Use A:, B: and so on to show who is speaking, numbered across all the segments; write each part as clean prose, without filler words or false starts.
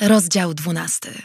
A: Rozdział 12.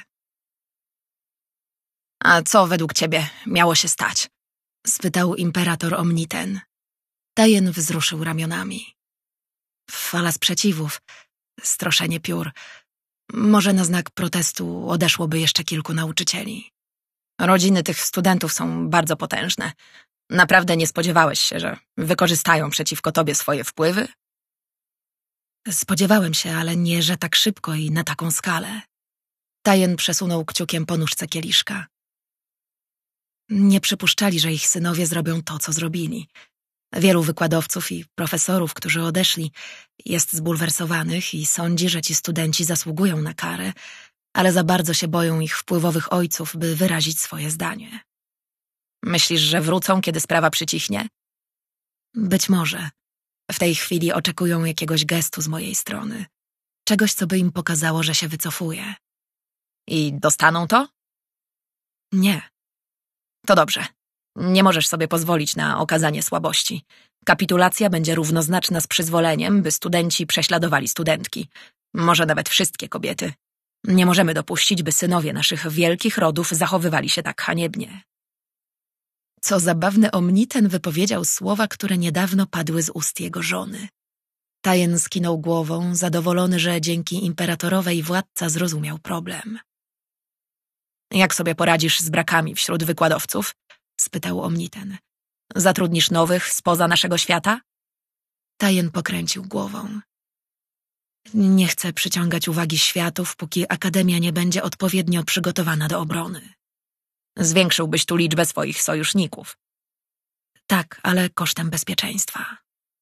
A: A co według ciebie miało się stać? Spytał imperator Omniten. Tajen wzruszył ramionami. Fala sprzeciwów, stroszenie piór. Może na znak protestu odeszłoby jeszcze kilku nauczycieli. Rodziny tych studentów są bardzo potężne. Naprawdę nie spodziewałeś się, że wykorzystają przeciwko tobie swoje wpływy? Spodziewałem się, ale nie, że tak szybko i na taką skalę. Tajen przesunął kciukiem po nóżce kieliszka. Nie przypuszczali, że ich synowie zrobią to, co zrobili. Wielu wykładowców i profesorów, którzy odeszli, jest zbulwersowanych i sądzi, że ci studenci zasługują na karę, ale za bardzo się boją ich wpływowych ojców, by wyrazić swoje zdanie. Myślisz, że wrócą, kiedy sprawa przycichnie? Być może. W tej chwili oczekują jakiegoś gestu z mojej strony. Czegoś, co by im pokazało, że się wycofuję. I dostaną to? Nie. To dobrze. Nie możesz sobie pozwolić na okazanie słabości. Kapitulacja będzie równoznaczna z przyzwoleniem, by studenci prześladowali studentki. Może nawet wszystkie kobiety. Nie możemy dopuścić, by synowie naszych wielkich rodów zachowywali się tak haniebnie. Co zabawne, Omniten wypowiedział słowa, które niedawno padły z ust jego żony. Tajen skinął głową, zadowolony, że dzięki imperatorowej władca zrozumiał problem. Jak sobie poradzisz z brakami wśród wykładowców? Spytał Omniten. Zatrudnisz nowych spoza naszego świata? Tajen pokręcił głową. Nie chcę przyciągać uwagi światów, póki Akademia nie będzie odpowiednio przygotowana do obrony. Zwiększyłbyś tu liczbę swoich sojuszników. Tak, ale kosztem bezpieczeństwa.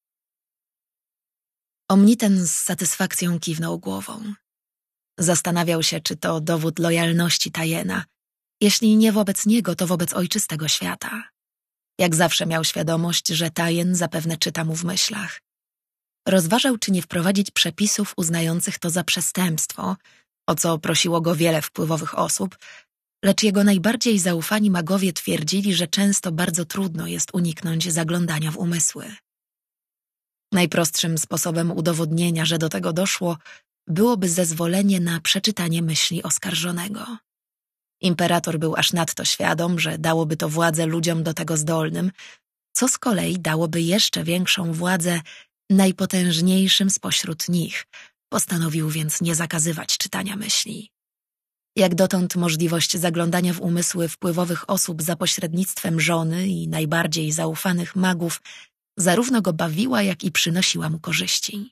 A: Omniten z satysfakcją kiwnął głową. Zastanawiał się, czy to dowód lojalności Tajena. Jeśli nie wobec niego, to wobec ojczystego świata. Jak zawsze miał świadomość, że Tajen zapewne czyta mu w myślach. Rozważał, czy nie wprowadzić przepisów uznających to za przestępstwo, o co prosiło go wiele wpływowych osób, lecz jego najbardziej zaufani magowie twierdzili, że często bardzo trudno jest uniknąć zaglądania w umysły. Najprostszym sposobem udowodnienia, że do tego doszło, byłoby zezwolenie na przeczytanie myśli oskarżonego. Imperator był aż nadto świadom, że dałoby to władzę ludziom do tego zdolnym, co z kolei dałoby jeszcze większą władzę najpotężniejszym spośród nich. Postanowił więc nie zakazywać czytania myśli. Jak dotąd możliwość zaglądania w umysły wpływowych osób za pośrednictwem żony i najbardziej zaufanych magów zarówno go bawiła, jak i przynosiła mu korzyści.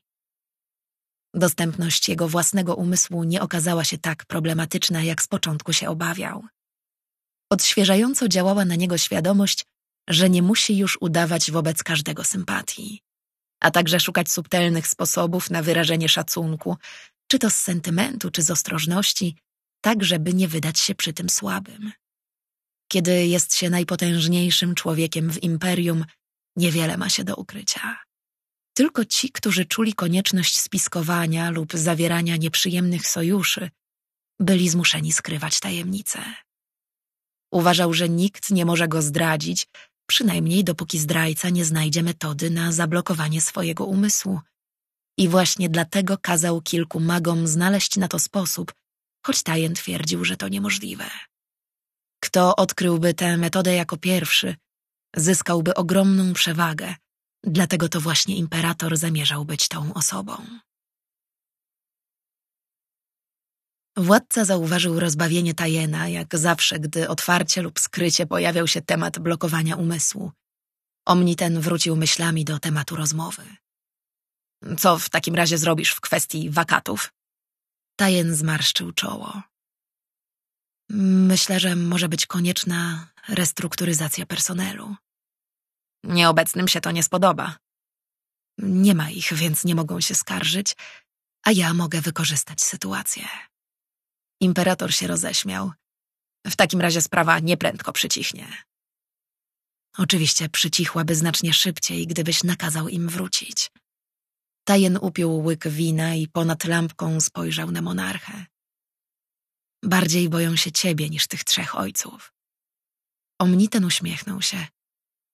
A: Dostępność jego własnego umysłu nie okazała się tak problematyczna, jak z początku się obawiał. Odświeżająco działała na niego świadomość, że nie musi już udawać wobec każdego sympatii, a także szukać subtelnych sposobów na wyrażenie szacunku, czy to z sentymentu, czy z ostrożności, tak żeby nie wydać się przy tym słabym. Kiedy jest się najpotężniejszym człowiekiem w imperium, niewiele ma się do ukrycia. Tylko ci, którzy czuli konieczność spiskowania lub zawierania nieprzyjemnych sojuszy, byli zmuszeni skrywać tajemnice. Uważał, że nikt nie może go zdradzić, przynajmniej dopóki zdrajca nie znajdzie metody na zablokowanie swojego umysłu. I właśnie dlatego kazał kilku magom znaleźć na to sposób, choć Tajen twierdził, że to niemożliwe. Kto odkryłby tę metodę jako pierwszy, zyskałby ogromną przewagę, dlatego to właśnie imperator zamierzał być tą osobą. Władca zauważył rozbawienie Tajena, jak zawsze, gdy otwarcie lub skrycie pojawiał się temat blokowania umysłu. Omniten wrócił myślami do tematu rozmowy. Co w takim razie zrobisz w kwestii wakatów? Tajen zmarszczył czoło. Myślę, że może być konieczna restrukturyzacja personelu. Nieobecnym się to nie spodoba. Nie ma ich, więc nie mogą się skarżyć, a ja mogę wykorzystać sytuację. Imperator się roześmiał. W takim razie sprawa nieprędko przycichnie. Oczywiście przycichłaby znacznie szybciej, gdybyś nakazał im wrócić. Tajen upił łyk wina i ponad lampką spojrzał na monarchę. Bardziej boją się ciebie niż tych 3 ojców. Omniten uśmiechnął się.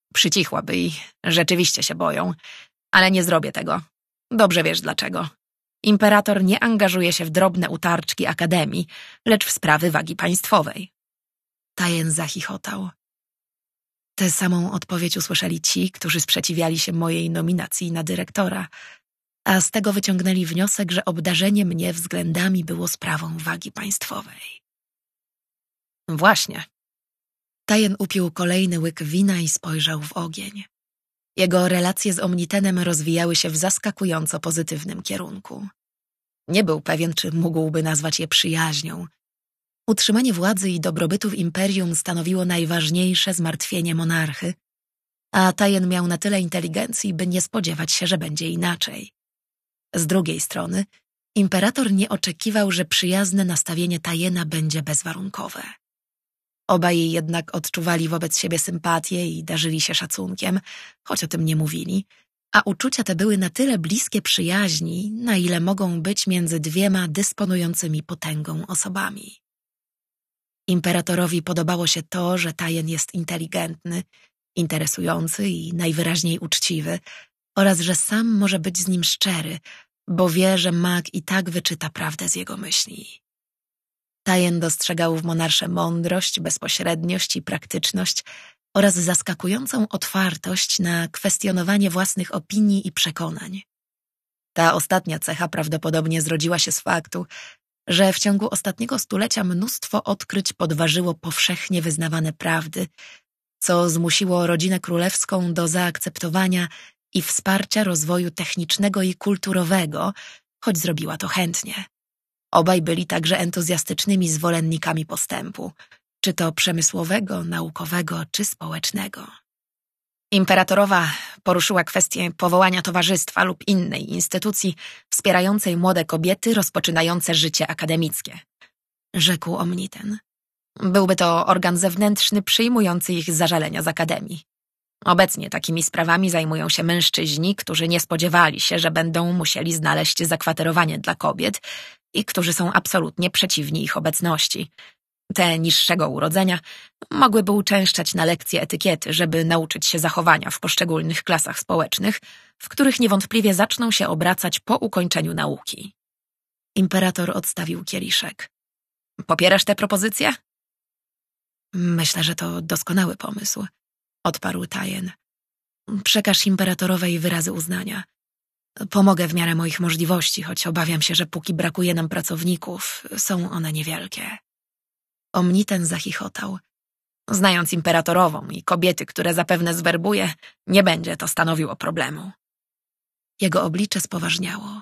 A: Przycichłaby i rzeczywiście się boją, ale nie zrobię tego. Dobrze wiesz dlaczego. Imperator nie angażuje się w drobne utarczki Akademii, lecz w sprawy wagi państwowej. Tajen zachichotał. Tę samą odpowiedź usłyszeli ci, którzy sprzeciwiali się mojej nominacji na dyrektora, a z tego wyciągnęli wniosek, że obdarzenie mnie względami było sprawą wagi państwowej. Właśnie. Tajen upił kolejny łyk wina i spojrzał w ogień. Jego relacje z Omnitenem rozwijały się w zaskakująco pozytywnym kierunku. Nie był pewien, czy mógłby nazwać je przyjaźnią. Utrzymanie władzy i dobrobytu w imperium stanowiło najważniejsze zmartwienie monarchy, a Tajen miał na tyle inteligencji, by nie spodziewać się, że będzie inaczej. Z drugiej strony, imperator nie oczekiwał, że przyjazne nastawienie Tajena będzie bezwarunkowe. Obaj jednak odczuwali wobec siebie sympatię i darzyli się szacunkiem, choć o tym nie mówili, a uczucia te były na tyle bliskie przyjaźni, na ile mogą być między dwiema dysponującymi potęgą osobami. Imperatorowi podobało się to, że Tajen jest inteligentny, interesujący i najwyraźniej uczciwy oraz że sam może być z nim szczery, bo wie, że mag i tak wyczyta prawdę z jego myśli. Tajen dostrzegał w monarsze mądrość, bezpośredniość i praktyczność oraz zaskakującą otwartość na kwestionowanie własnych opinii i przekonań. Ta ostatnia cecha prawdopodobnie zrodziła się z faktu, że w ciągu ostatniego stulecia mnóstwo odkryć podważyło powszechnie wyznawane prawdy, co zmusiło rodzinę królewską do zaakceptowania i wsparcia rozwoju technicznego i kulturowego, choć zrobiła to chętnie. Obaj byli także entuzjastycznymi zwolennikami postępu, czy to przemysłowego, naukowego, czy społecznego. Imperatorowa poruszyła kwestię powołania towarzystwa lub innej instytucji wspierającej młode kobiety rozpoczynające życie akademickie, rzekł Omniten. Byłby to organ zewnętrzny przyjmujący ich zażalenia z akademii. Obecnie takimi sprawami zajmują się mężczyźni, którzy nie spodziewali się, że będą musieli znaleźć zakwaterowanie dla kobiet i którzy są absolutnie przeciwni ich obecności. Te niższego urodzenia mogłyby uczęszczać na lekcje etykiety, żeby nauczyć się zachowania w poszczególnych klasach społecznych, w których niewątpliwie zaczną się obracać po ukończeniu nauki. Imperator odstawił kieliszek. Popierasz tę propozycję? Myślę, że to doskonały pomysł, odparł Tajen. Przekaż imperatorowej wyrazy uznania. Pomogę w miarę moich możliwości, choć obawiam się, że póki brakuje nam pracowników, są one niewielkie. Omniten zachichotał. Znając imperatorową i kobiety, które zapewne zwerbuje, nie będzie to stanowiło problemu. Jego oblicze spoważniało.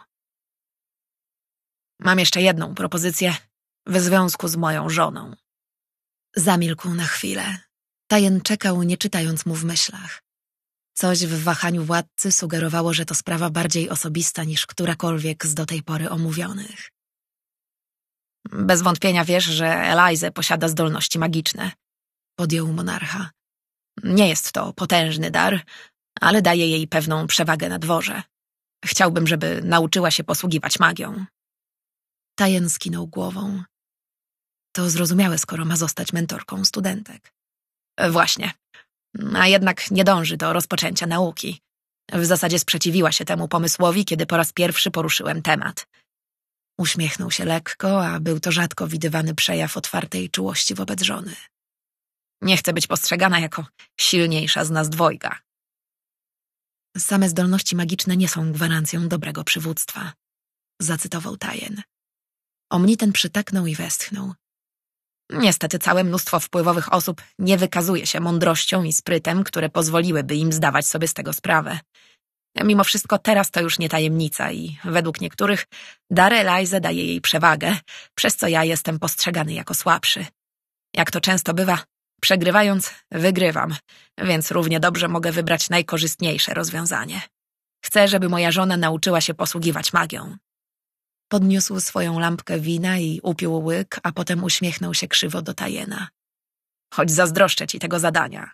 A: Mam jeszcze jedną propozycję w związku z moją żoną. Zamilkł na chwilę. Tajen czekał, nie czytając mu w myślach. Coś w wahaniu władcy sugerowało, że to sprawa bardziej osobista niż którakolwiek z do tej pory omówionych. Bez wątpienia wiesz, że Eliza posiada zdolności magiczne, podjął monarcha. Nie jest to potężny dar, ale daje jej pewną przewagę na dworze. Chciałbym, żeby nauczyła się posługiwać magią. Tajen skinął głową. To zrozumiałe, skoro ma zostać mentorką studentek. Właśnie. A jednak nie dąży do rozpoczęcia nauki. W zasadzie sprzeciwiła się temu pomysłowi, kiedy po raz pierwszy poruszyłem temat. Uśmiechnął się lekko, a był to rzadko widywany przejaw otwartej czułości wobec żony. Nie chcę być postrzegana jako silniejsza z nas dwojga. Same zdolności magiczne nie są gwarancją dobrego przywództwa, zacytował Tajen. Omniten przytaknął i westchnął. Niestety całe mnóstwo wpływowych osób nie wykazuje się mądrością i sprytem, które pozwoliłyby im zdawać sobie z tego sprawę. Mimo wszystko teraz to już nie tajemnica i według niektórych dar Eliza daje jej przewagę, przez co ja jestem postrzegany jako słabszy. Jak to często bywa, przegrywając, wygrywam, więc równie dobrze mogę wybrać najkorzystniejsze rozwiązanie. Chcę, żeby moja żona nauczyła się posługiwać magią. Podniósł swoją lampkę wina i upił łyk, a potem uśmiechnął się krzywo do Tajena. Choć zazdroszczę ci tego zadania.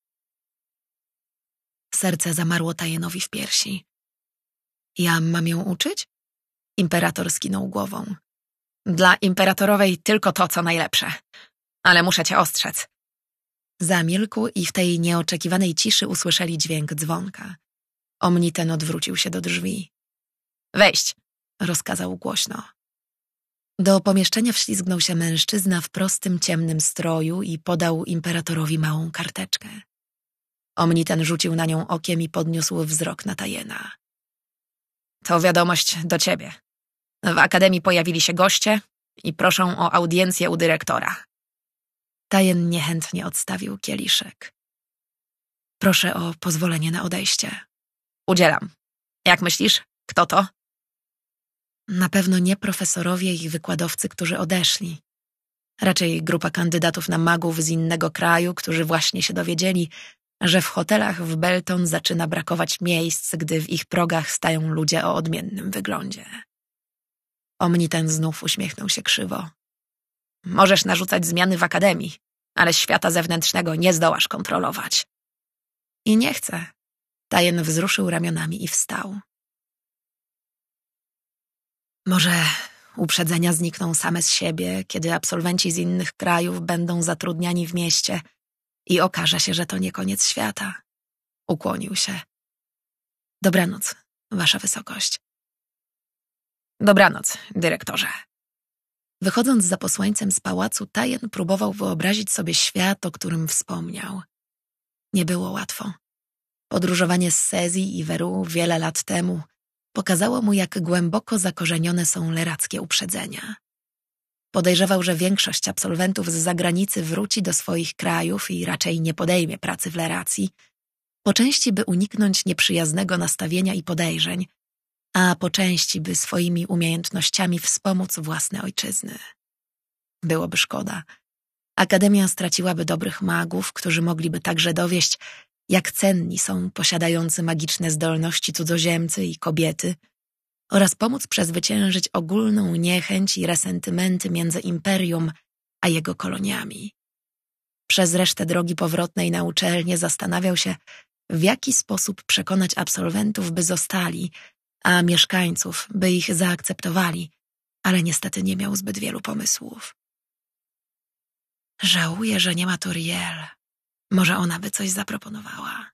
A: Serce zamarło Tajenowi w piersi. Ja mam ją uczyć? Imperator skinął głową. Dla imperatorowej tylko to, co najlepsze. Ale muszę cię ostrzec. Zamilkł i w tej nieoczekiwanej ciszy usłyszeli dźwięk dzwonka. Omniten odwrócił się do drzwi. Wejść! rozkazał głośno. Do pomieszczenia wślizgnął się mężczyzna w prostym, ciemnym stroju i podał imperatorowi małą karteczkę. Omniten rzucił na nią okiem i podniósł wzrok na Tayena. To wiadomość do ciebie. W akademii pojawili się goście i proszą o audiencję u dyrektora. Tayen niechętnie odstawił kieliszek. Proszę o pozwolenie na odejście. Udzielam. Jak myślisz, kto to? Na pewno nie profesorowie i wykładowcy, którzy odeszli. Raczej grupa kandydatów na magów z innego kraju, którzy właśnie się dowiedzieli, że w hotelach w Belton zaczyna brakować miejsc, gdy w ich progach stają ludzie o odmiennym wyglądzie. Omniten znów uśmiechnął się krzywo. Możesz narzucać zmiany w akademii, ale świata zewnętrznego nie zdołasz kontrolować. I nie chcę. Tayen wzruszył ramionami i wstał. Może uprzedzenia znikną same z siebie, kiedy absolwenci z innych krajów będą zatrudniani w mieście i okaże się, że to nie koniec świata. Ukłonił się. Dobranoc, wasza wysokość. Dobranoc, dyrektorze. Wychodząc za posłańcem z pałacu, Tayen próbował wyobrazić sobie świat, o którym wspomniał. Nie było łatwo. Podróżowanie z Sezji i Veru wiele lat temu pokazało mu, jak głęboko zakorzenione są lerackie uprzedzenia. Podejrzewał, że większość absolwentów z zagranicy wróci do swoich krajów i raczej nie podejmie pracy w leracji, po części by uniknąć nieprzyjaznego nastawienia i podejrzeń, a po części by swoimi umiejętnościami wspomóc własne ojczyzny. Byłoby szkoda. Akademia straciłaby dobrych magów, którzy mogliby także dowieść, jak cenni są posiadający magiczne zdolności cudzoziemcy i kobiety oraz pomóc przezwyciężyć ogólną niechęć i resentymenty między imperium a jego koloniami. Przez resztę drogi powrotnej na uczelnię zastanawiał się, w jaki sposób przekonać absolwentów, by zostali, a mieszkańców, by ich zaakceptowali, ale niestety nie miał zbyt wielu pomysłów. Żałuję, że nie ma tu Riel. Może ona by coś zaproponowała.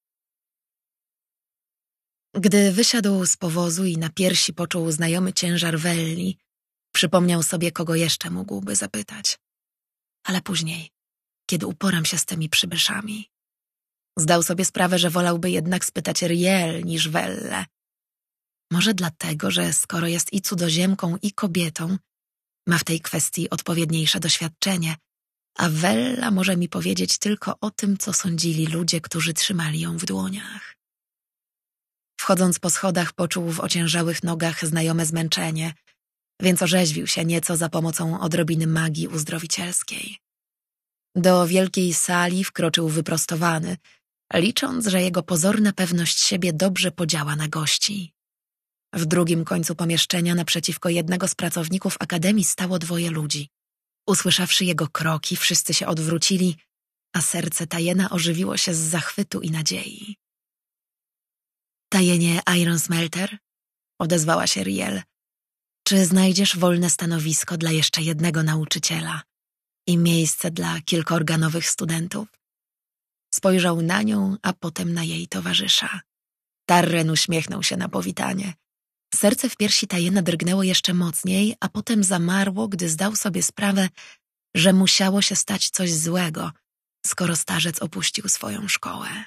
A: Gdy wysiadł z powozu i na piersi poczuł znajomy ciężar Welli, przypomniał sobie, kogo jeszcze mógłby zapytać. Ale później, kiedy uporam się z tymi przybyszami. Zdał sobie sprawę, że wolałby jednak spytać Riel niż Wellę. Może dlatego, że skoro jest i cudzoziemką, i kobietą, ma w tej kwestii odpowiedniejsze doświadczenie, a Wella może mi powiedzieć tylko o tym, co sądzili ludzie, którzy trzymali ją w dłoniach. Wchodząc po schodach, poczuł w ociężałych nogach znajome zmęczenie, więc orzeźwił się nieco za pomocą odrobiny magii uzdrowicielskiej. Do wielkiej sali wkroczył wyprostowany, licząc, że jego pozorna pewność siebie dobrze podziała na gości. W drugim końcu pomieszczenia naprzeciwko jednego z pracowników akademii stało dwoje ludzi. Usłyszawszy jego kroki, wszyscy się odwrócili, a serce Tayena ożywiło się z zachwytu i nadziei. Tayenie Iron Smelter, odezwała się Riel, czy znajdziesz wolne stanowisko dla jeszcze jednego nauczyciela i miejsce dla kilkorganowych studentów? Spojrzał na nią, a potem na jej towarzysza. Tarren uśmiechnął się na powitanie. Serce w piersi Tayena drgnęło jeszcze mocniej, a potem zamarło, gdy zdał sobie sprawę, że musiało się stać coś złego, skoro starzec opuścił swoją szkołę.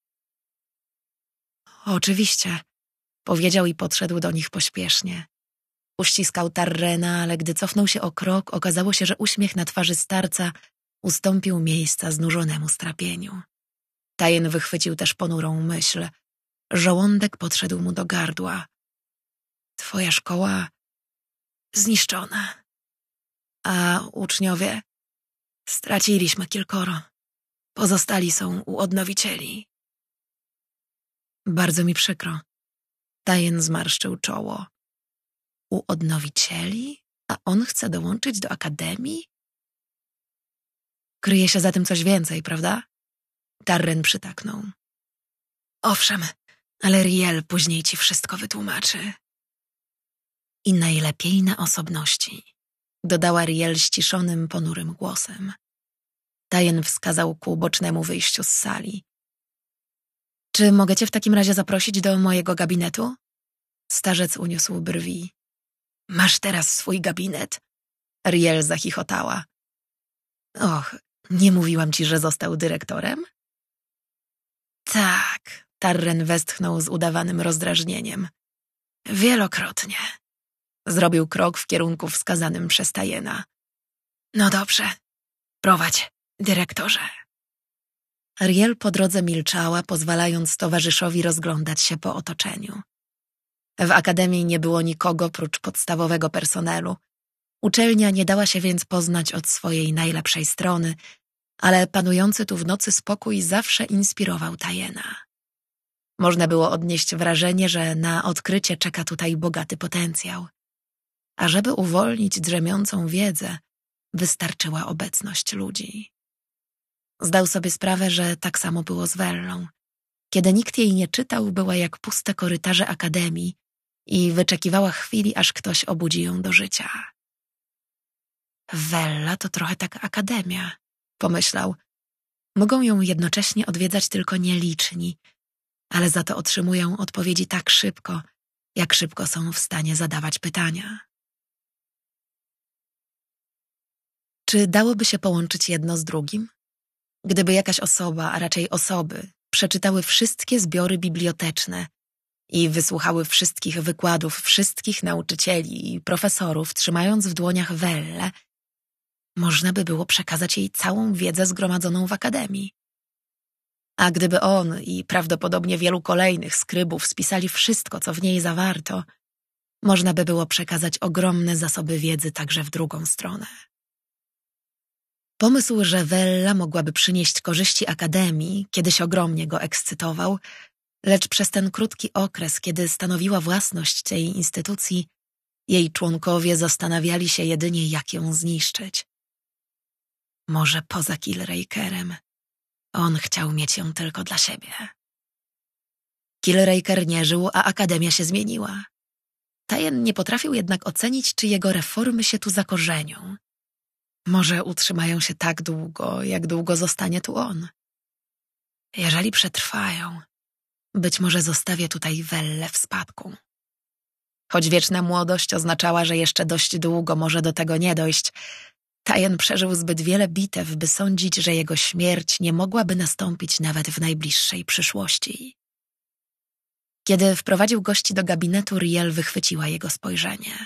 A: Oczywiście, powiedział i podszedł do nich pośpiesznie. Uściskał Tarrena, ale gdy cofnął się o krok, okazało się, że uśmiech na twarzy starca ustąpił miejsca znużonemu strapieniu. Tayen wychwycił też ponurą myśl. Żołądek podszedł mu do gardła. Twoja szkoła zniszczona. A uczniowie? Straciliśmy kilkoro. Pozostali są u odnowicieli. Bardzo mi przykro. Tayen zmarszczył czoło. U odnowicieli? A on chce dołączyć do akademii? Kryje się za tym coś więcej, prawda? Tarren przytaknął. Owszem, ale Riel później ci wszystko wytłumaczy. I najlepiej na osobności, dodała Riel ściszonym, ponurym głosem. Tayen wskazał ku bocznemu wyjściu z sali. Czy mogę cię w takim razie zaprosić do mojego gabinetu? Starzec uniósł brwi. Masz teraz swój gabinet. Riel zachichotała. Och, nie mówiłam ci, że został dyrektorem? Tak, Tarren westchnął z udawanym rozdrażnieniem. Wielokrotnie. Zrobił krok w kierunku wskazanym przez Tayena. No dobrze, prowadź, dyrektorze. Riel po drodze milczała, pozwalając towarzyszowi rozglądać się po otoczeniu. W akademii nie było nikogo prócz podstawowego personelu. Uczelnia nie dała się więc poznać od swojej najlepszej strony, ale panujący tu w nocy spokój zawsze inspirował Tayena. Można było odnieść wrażenie, że na odkrycie czeka tutaj bogaty potencjał. A żeby uwolnić drzemiącą wiedzę, wystarczyła obecność ludzi. Zdał sobie sprawę, że tak samo było z Wellą. Kiedy nikt jej nie czytał, była jak puste korytarze akademii i wyczekiwała chwili, aż ktoś obudzi ją do życia. Wella to trochę tak akademia, pomyślał. Mogą ją jednocześnie odwiedzać tylko nieliczni, ale za to otrzymują odpowiedzi tak szybko, jak szybko są w stanie zadawać pytania. Czy dałoby się połączyć jedno z drugim? Gdyby jakaś osoba, a raczej osoby, przeczytały wszystkie zbiory biblioteczne i wysłuchały wszystkich wykładów wszystkich nauczycieli i profesorów, trzymając w dłoniach Wellę, można by było przekazać jej całą wiedzę zgromadzoną w akademii. A gdyby on i prawdopodobnie wielu kolejnych skrybów spisali wszystko, co w niej zawarto, można by było przekazać ogromne zasoby wiedzy także w drugą stronę. Pomysł, że Wella mogłaby przynieść korzyści akademii, kiedyś ogromnie go ekscytował, lecz przez ten krótki okres, kiedy stanowiła własność tej instytucji, jej członkowie zastanawiali się jedynie, jak ją zniszczyć. Może poza Killrakerem. On chciał mieć ją tylko dla siebie. Killraker nie żył, a akademia się zmieniła. Tayen nie potrafił jednak ocenić, czy jego reformy się tu zakorzenią. Może utrzymają się tak długo, jak długo zostanie tu on. Jeżeli przetrwają, być może zostawię tutaj Wellę w spadku. Choć wieczna młodość oznaczała, że jeszcze dość długo może do tego nie dojść, Tayen przeżył zbyt wiele bitew, by sądzić, że jego śmierć nie mogłaby nastąpić nawet w najbliższej przyszłości. Kiedy wprowadził gości do gabinetu, Riel wychwyciła jego spojrzenie.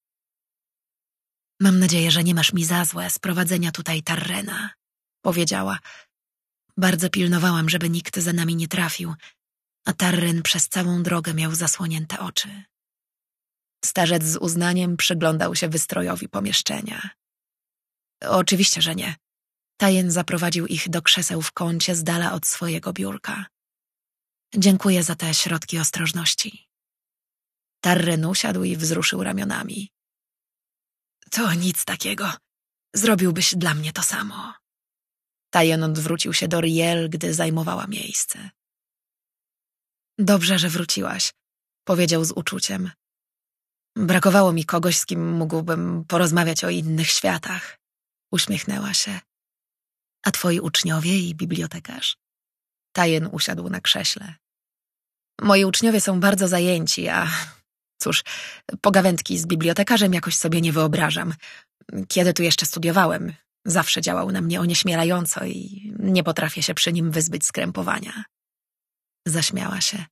A: Mam nadzieję, że nie masz mi za złe sprowadzenia tutaj Tarrena, powiedziała. Bardzo pilnowałam, żeby nikt za nami nie trafił, a Tarren przez całą drogę miał zasłonięte oczy. Starzec z uznaniem przyglądał się wystrojowi pomieszczenia. Oczywiście, że nie. Tayen zaprowadził ich do krzeseł w kącie z dala od swojego biurka. Dziękuję za te środki ostrożności. Tarren usiadł i wzruszył ramionami. To nic takiego. Zrobiłbyś dla mnie to samo. Tayen odwrócił się do Riel, gdy zajmowała miejsce. Dobrze, że wróciłaś, powiedział z uczuciem. Brakowało mi kogoś, z kim mógłbym porozmawiać o innych światach. Uśmiechnęła się. A twoi uczniowie i bibliotekarz? Tayen usiadł na krześle. Moi uczniowie są bardzo zajęci, a cóż, pogawędki z bibliotekarzem jakoś sobie nie wyobrażam. Kiedy tu jeszcze studiowałem, zawsze działał na mnie onieśmielająco i nie potrafię się przy nim wyzbyć skrępowania. Zaśmiała się.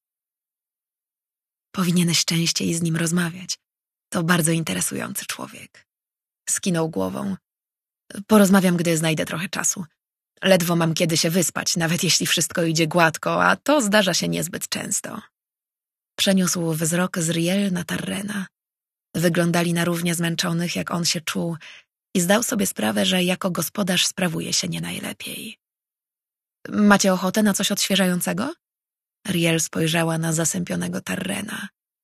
A: Powinieneś częściej z nim rozmawiać. To bardzo interesujący człowiek. Skinął głową. Porozmawiam, gdy znajdę trochę czasu. Ledwo mam kiedy się wyspać, nawet jeśli wszystko idzie gładko, a to zdarza się niezbyt często. Przeniósł wzrok z Riel na Tarrena. Wyglądali na równie zmęczonych, jak on się czuł i zdał sobie sprawę, że jako gospodarz sprawuje się nie najlepiej. Macie ochotę na coś odświeżającego? Riel spojrzała na zasępionego Tarrena.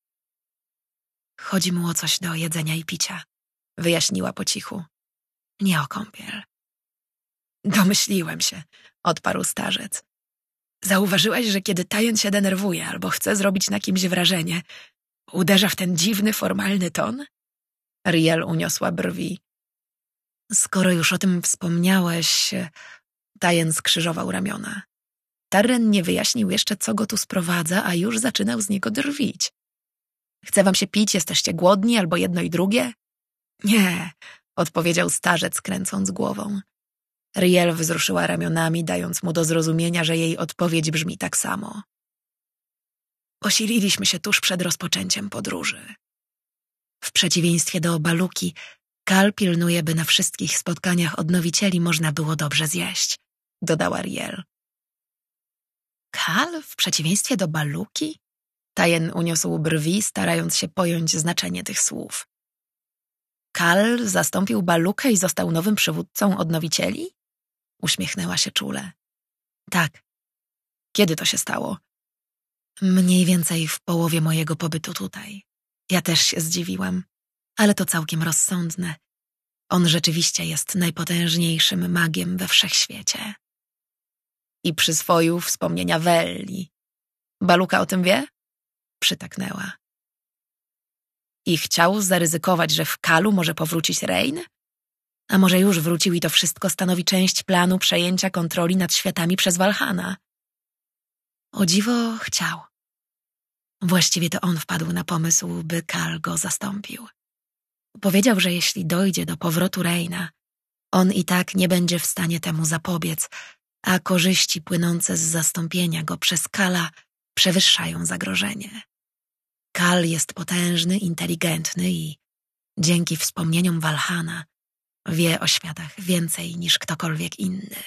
A: Chodzi mu o coś do jedzenia i picia, wyjaśniła po cichu. Nie o kąpiel. Domyśliłem się, odparł starzec. Zauważyłaś, że kiedy Tayen się denerwuje albo chce zrobić na kimś wrażenie, uderza w ten dziwny, formalny ton? Riel uniosła brwi. Skoro już o tym wspomniałeś, Tayen skrzyżował ramiona. Tarren nie wyjaśnił jeszcze, co go tu sprowadza, a już zaczynał z niego drwić. Chce wam się pić, jesteście głodni, albo jedno i drugie? Nie, odpowiedział starzec, kręcąc głową. Riel wzruszyła ramionami, dając mu do zrozumienia, że jej odpowiedź brzmi tak samo. Posililiśmy się tuż przed rozpoczęciem podróży. W przeciwieństwie do Baluki, Kal pilnuje, by na wszystkich spotkaniach odnowicieli można było dobrze zjeść, dodała Riel. Kal w przeciwieństwie do Baluki? Tajen uniósł brwi, starając się pojąć znaczenie tych słów. Kal zastąpił Balukę i został nowym przywódcą odnowicieli? Uśmiechnęła się czule. Tak. Kiedy to się stało? Mniej więcej w połowie mojego pobytu tutaj. Ja też się zdziwiłam, ale to całkiem rozsądne. On rzeczywiście jest najpotężniejszym magiem we wszechświecie. I przyswoił wspomnienia Welli. Baluka o tym wie? Przytaknęła. I chciał zaryzykować, że w Kalu może powrócić Reyn? A może już wrócił i to wszystko stanowi część planu przejęcia kontroli nad światami przez Walhana? O dziwo chciał. Właściwie to on wpadł na pomysł, by Kal go zastąpił. Powiedział, że jeśli dojdzie do powrotu Reyna, on i tak nie będzie w stanie temu zapobiec, a korzyści płynące z zastąpienia go przez Kala przewyższają zagrożenie. Kal jest potężny, inteligentny i dzięki wspomnieniom Walhana wie o światach więcej niż ktokolwiek inny.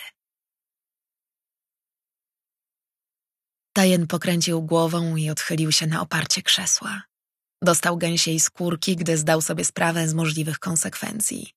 A: Tajen pokręcił głową i odchylił się na oparcie krzesła. Dostał gęsiej skórki, gdy zdał sobie sprawę z możliwych konsekwencji.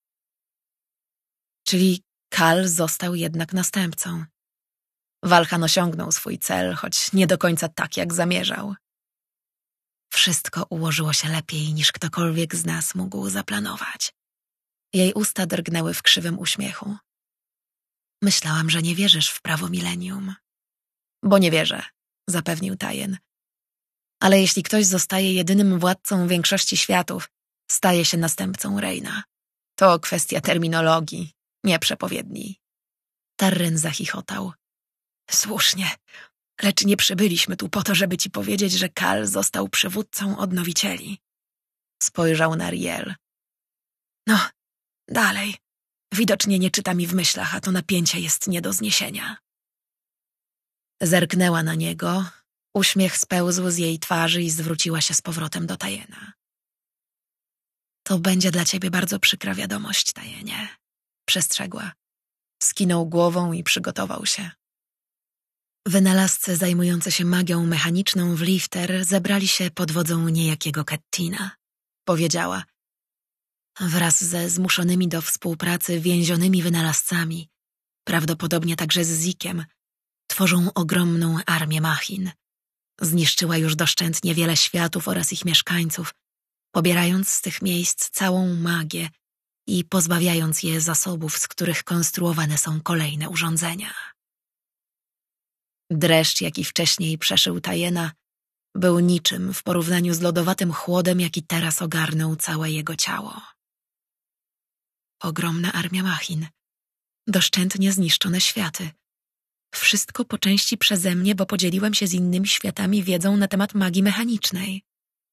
A: Czyli Kal został jednak następcą. Walhan osiągnął swój cel, choć nie do końca tak, jak zamierzał. Wszystko ułożyło się lepiej, niż ktokolwiek z nas mógł zaplanować. Jej usta drgnęły w krzywym uśmiechu. Myślałam, że nie wierzysz w prawo milenium. Bo nie wierzę, zapewnił Tajen. Ale jeśli ktoś zostaje jedynym władcą większości światów, staje się następcą Reyna. To kwestia terminologii, nie przepowiedni. Tarren zachichotał. Słusznie, lecz nie przybyliśmy tu po to, żeby ci powiedzieć, że Kal został przywódcą odnowicieli. Spojrzał na Riel. No, dalej. Widocznie nie czyta mi w myślach, a to napięcie jest nie do zniesienia. Zerknęła na niego, uśmiech spełzł z jej twarzy i zwróciła się z powrotem do Tajena. To będzie dla ciebie bardzo przykra wiadomość, Tajenie, przestrzegła. Skinął głową i przygotował się. Wynalazcy zajmujący się magią mechaniczną w Lifter zebrali się pod wodzą niejakiego Kettina, powiedziała. Wraz ze zmuszonymi do współpracy więzionymi wynalazcami, prawdopodobnie także z Zikiem, tworzą ogromną armię machin. Zniszczyła już doszczętnie wiele światów oraz ich mieszkańców, pobierając z tych miejsc całą magię i pozbawiając je zasobów, z których konstruowane są kolejne urządzenia. Dreszcz, jaki wcześniej przeszył Tajena, był niczym w porównaniu z lodowatym chłodem, jaki teraz ogarnął całe jego ciało. Ogromna armia machin, doszczętnie zniszczone światy. Wszystko po części przeze mnie, bo podzieliłem się z innymi światami wiedzą na temat magii mechanicznej.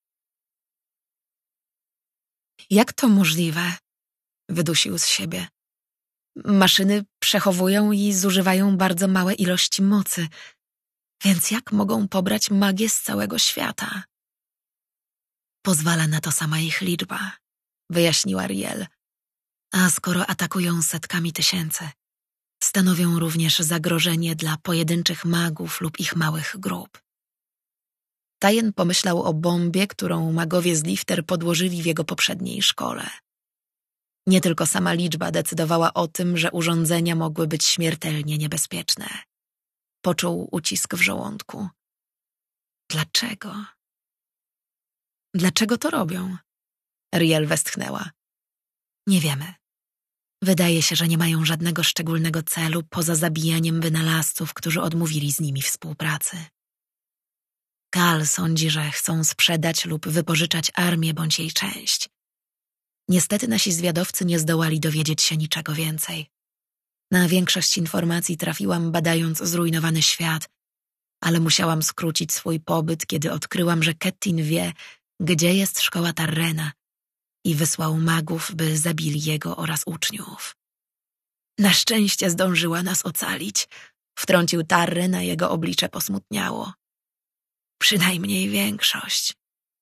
A: Jak to możliwe? Wydusił z siebie. Maszyny przechowują i zużywają bardzo małe ilości mocy, więc jak mogą pobrać magię z całego świata? Pozwala na to sama ich liczba, wyjaśniła Riel. A skoro atakują setkami tysięcy, stanowią również zagrożenie dla pojedynczych magów lub ich małych grup. Tajen pomyślał o bombie, którą magowie z Lifter podłożyli w jego poprzedniej szkole. Nie tylko sama liczba decydowała o tym, że urządzenia mogły być śmiertelnie niebezpieczne. Poczuł ucisk w żołądku. Dlaczego? Dlaczego to robią? Riel westchnęła. Nie wiemy. Wydaje się, że nie mają żadnego szczególnego celu poza zabijaniem wynalazców, którzy odmówili z nimi współpracy. Kal sądzi, że chcą sprzedać lub wypożyczać armię bądź jej część. Niestety nasi zwiadowcy nie zdołali dowiedzieć się niczego więcej. Na większość informacji trafiłam badając zrujnowany świat, ale musiałam skrócić swój pobyt, kiedy odkryłam, że Kettin wie, gdzie jest szkoła Tarrena i wysłał magów, by zabili jego oraz uczniów. Na szczęście zdążyła nas ocalić, wtrącił Tarren, a jego oblicze posmutniało. Przynajmniej większość.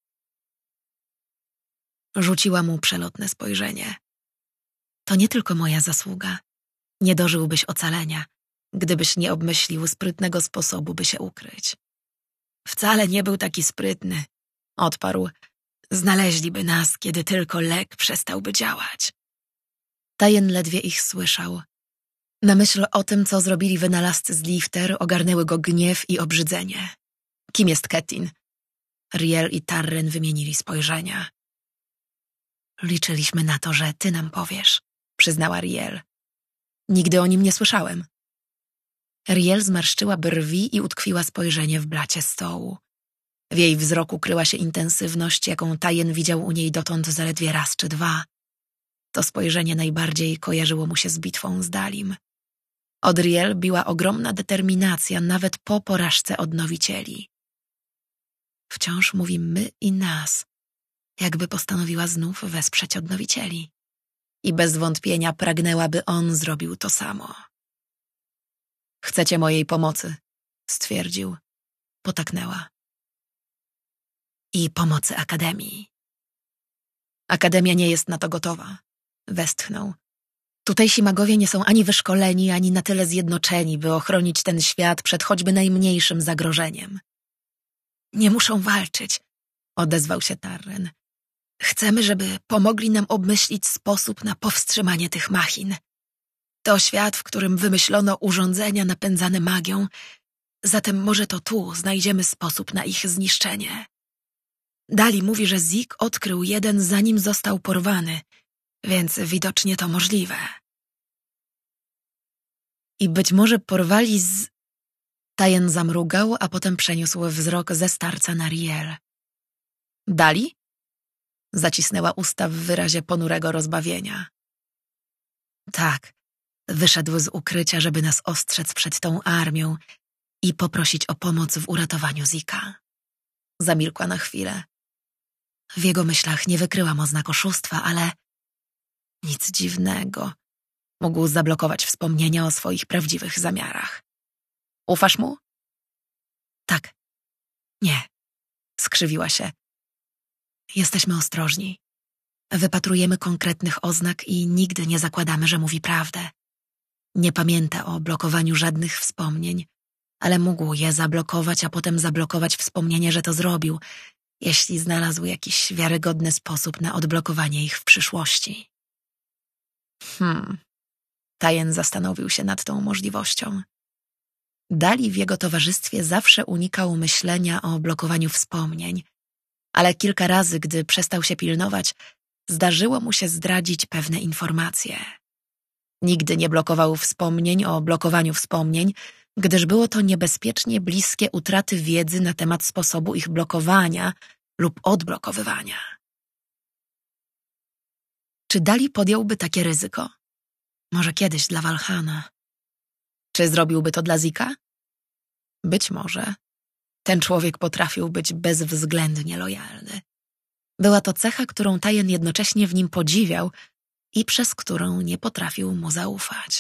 A: Rzuciła mu przelotne spojrzenie. To nie tylko moja zasługa. Nie dożyłbyś ocalenia, gdybyś nie obmyślił sprytnego sposobu, by się ukryć. Wcale nie był taki sprytny, odparł. Znaleźliby nas, kiedy tylko lek przestałby działać. Tajen ledwie ich słyszał. Na myśl o tym, co zrobili wynalazcy z Lifter, ogarnęły go gniew i obrzydzenie. Kim jest Kettin? Riel i Tarren wymienili spojrzenia. Liczyliśmy na to, że ty nam powiesz, przyznała Riel. Nigdy o nim nie słyszałem. Riel zmarszczyła brwi i utkwiła spojrzenie w blacie stołu. W jej wzroku kryła się intensywność, jaką Tajen widział u niej dotąd zaledwie raz czy dwa. To spojrzenie najbardziej kojarzyło mu się z bitwą z Dalim. Od Riel biła ogromna determinacja nawet po porażce odnowicieli. Wciąż mówi my i nas, jakby postanowiła znów wesprzeć odnowicieli. I bez wątpienia pragnęła, by on zrobił to samo. Chcecie mojej pomocy, stwierdził. Potaknęła. I pomocy Akademii. Akademia nie jest na to gotowa, westchnął. Tutejsi magowie nie są ani wyszkoleni, ani na tyle zjednoczeni, by ochronić ten świat przed choćby najmniejszym zagrożeniem. Nie muszą walczyć, odezwał się Tarren. Chcemy, żeby pomogli nam obmyślić sposób na powstrzymanie tych machin. To świat, w którym wymyślono urządzenia napędzane magią, zatem może to tu znajdziemy sposób na ich zniszczenie. Dali mówi, że Zik odkrył jeden, zanim został porwany, więc widocznie to możliwe. I być może porwali z... Tajen zamrugał, a potem przeniósł wzrok ze starca na Riel. Dali? Zacisnęła usta w wyrazie ponurego rozbawienia. Tak, wyszedł z ukrycia, żeby nas ostrzec przed tą armią i poprosić o pomoc w uratowaniu Zika. Zamilkła na chwilę. W jego myślach nie wykryłam oznak oszustwa, ale nic dziwnego. Mógł zablokować wspomnienia o swoich prawdziwych zamiarach. Ufasz mu? Tak. Nie. Skrzywiła się. Jesteśmy ostrożni. Wypatrujemy konkretnych oznak i nigdy nie zakładamy, że mówi prawdę. Nie pamięta o blokowaniu żadnych wspomnień, ale mógł je zablokować, a potem zablokować wspomnienie, że to zrobił, jeśli znalazł jakiś wiarygodny sposób na odblokowanie ich w przyszłości. Tajen zastanowił się nad tą możliwością. Dali w jego towarzystwie zawsze unikał myślenia o blokowaniu wspomnień, ale kilka razy, gdy przestał się pilnować, zdarzyło mu się zdradzić pewne informacje. Nigdy nie blokował wspomnień o blokowaniu wspomnień, gdyż było to niebezpiecznie bliskie utraty wiedzy na temat sposobu ich blokowania lub odblokowywania. Czy Dali podjąłby takie ryzyko? Może kiedyś dla Walhana. Czy zrobiłby to dla Zika? Być może. Ten człowiek potrafił być bezwzględnie lojalny. Była to cecha, którą Tajen jednocześnie w nim podziwiał i przez którą nie potrafił mu zaufać.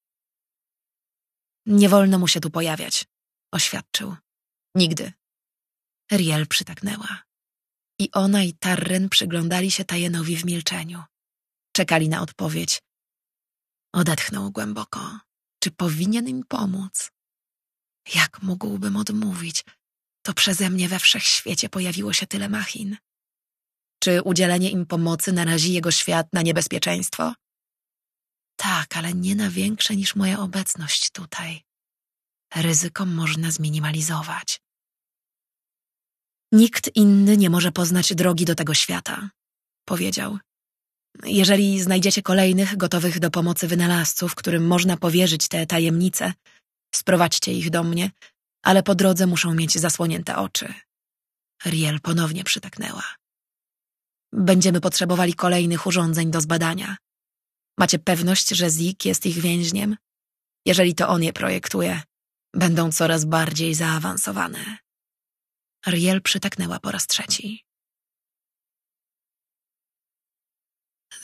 A: Nie wolno mu się tu pojawiać, oświadczył. Nigdy. Riel przytaknęła. I ona i Tarren przyglądali się Tajenowi w milczeniu. Czekali na odpowiedź. Odetchnął głęboko. Czy powinien im pomóc? Jak mógłbym odmówić? To przeze mnie we wszechświecie pojawiło się tyle machin. Czy udzielenie im pomocy narazi jego świat na niebezpieczeństwo? Tak, ale nie na większe niż moja obecność tutaj. Ryzyko można zminimalizować. Nikt inny nie może poznać drogi do tego świata, powiedział. Jeżeli znajdziecie kolejnych gotowych do pomocy wynalazców, którym można powierzyć te tajemnice, sprowadźcie ich do mnie, ale po drodze muszą mieć zasłonięte oczy. Riel ponownie przytaknęła. Będziemy potrzebowali kolejnych urządzeń do zbadania. Macie pewność, że Zik jest ich więźniem? Jeżeli to on je projektuje, będą coraz bardziej zaawansowane. Riel przytaknęła po raz trzeci.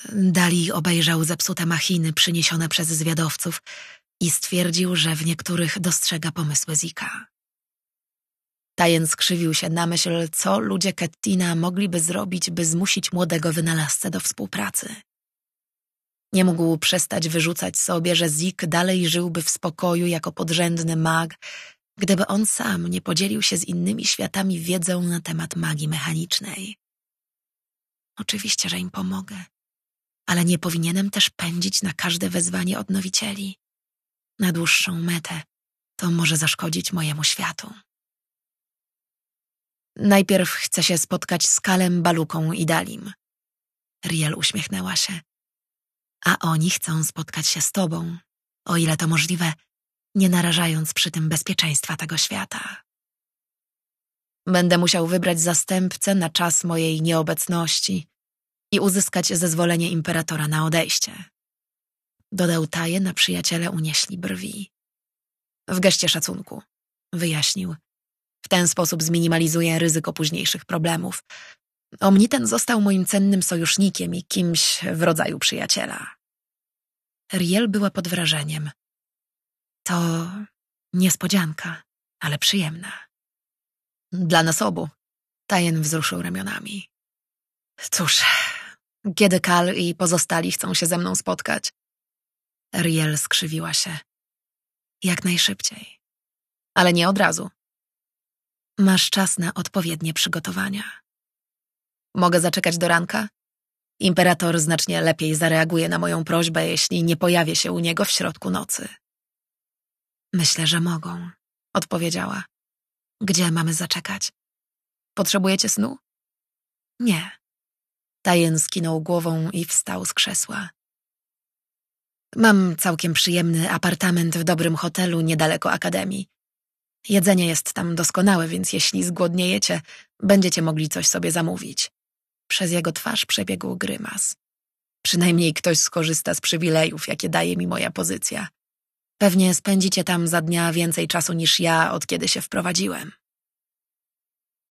A: Dali obejrzał zepsute machiny przyniesione przez zwiadowców i stwierdził, że w niektórych dostrzega pomysły Zika. Tyen skrzywił się na myśl, co ludzie Kettina mogliby zrobić, by zmusić młodego wynalazcę do współpracy. Nie mógł przestać wyrzucać sobie, że Zik dalej żyłby w spokoju jako podrzędny mag, gdyby on sam nie podzielił się z innymi światami wiedzą na temat magii mechanicznej. Oczywiście, że im pomogę, ale nie powinienem też pędzić na każde wezwanie odnowicieli. Na dłuższą metę to może zaszkodzić mojemu światu. Najpierw chcę się spotkać z Kalem, Baluką i Dalim. Riel uśmiechnęła się. A oni chcą spotkać się z tobą, o ile to możliwe, nie narażając przy tym bezpieczeństwa tego świata. Będę musiał wybrać zastępcę na czas mojej nieobecności i uzyskać zezwolenie imperatora na odejście. Dodał Tyen, a przyjaciele unieśli brwi. W geście szacunku, wyjaśnił. W ten sposób zminimalizuję ryzyko późniejszych problemów. Omniten został moim cennym sojusznikiem i kimś w rodzaju przyjaciela. Riel była pod wrażeniem. To niespodzianka, ale przyjemna. Dla nas obu. Tyen wzruszył ramionami. Cóż, kiedy Kal i pozostali chcą się ze mną spotkać? Riel skrzywiła się. Jak najszybciej. Ale nie od razu. Masz czas na odpowiednie przygotowania. Mogę zaczekać do ranka? Imperator znacznie lepiej zareaguje na moją prośbę, jeśli nie pojawię się u niego w środku nocy. Myślę, że mogą, odpowiedziała. Gdzie mamy zaczekać? Potrzebujecie snu? Nie. Tyen skinął głową i wstał z krzesła. Mam całkiem przyjemny apartament w dobrym hotelu niedaleko akademii. Jedzenie jest tam doskonałe, więc jeśli zgłodniejecie, będziecie mogli coś sobie zamówić. Przez jego twarz przebiegł grymas. Przynajmniej ktoś skorzysta z przywilejów, jakie daje mi moja pozycja. Pewnie spędzicie tam za dnia więcej czasu niż ja, od kiedy się wprowadziłem.